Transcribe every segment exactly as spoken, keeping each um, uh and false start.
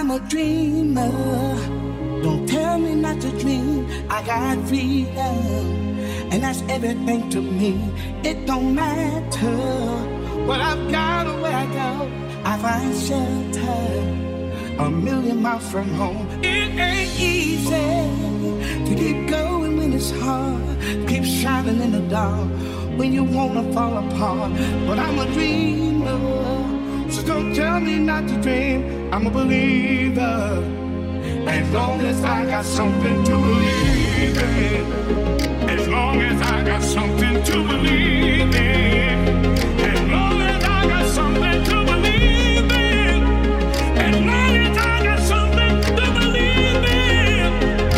I'm a dreamer. Don't tell me not to dream. I got freedom, and that's everything to me. It don't matter what I've got or where I go. I find shelter a million miles from home. It ain't easy to keep going when it's hard. Keep shining in the dark when you wanna fall apart. But I'm a dreamer, so don't tell me not to dream. I'm a believer, as long as I got something to believe in. As long as I got something to believe in. As long as I got something to believe in. As long as I got something to believe in.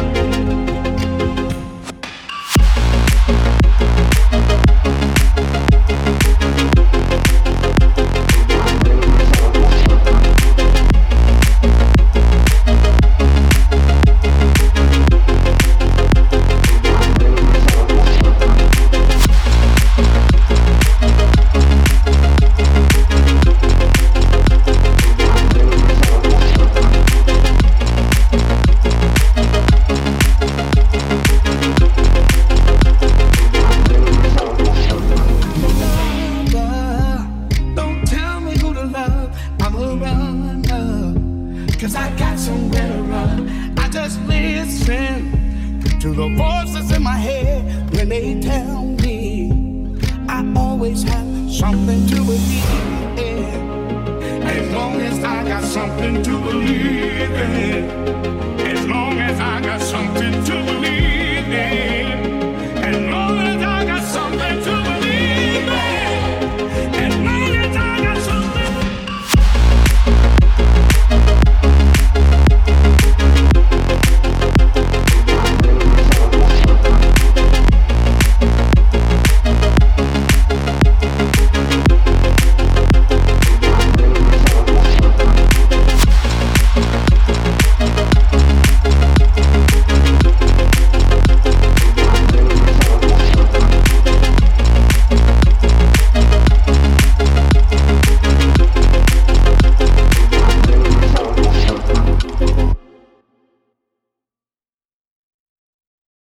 Cause I got somewhere to run. I just listen to the voices in my head when they tell me I always have something to believe in. As long as I got something to believe in. As long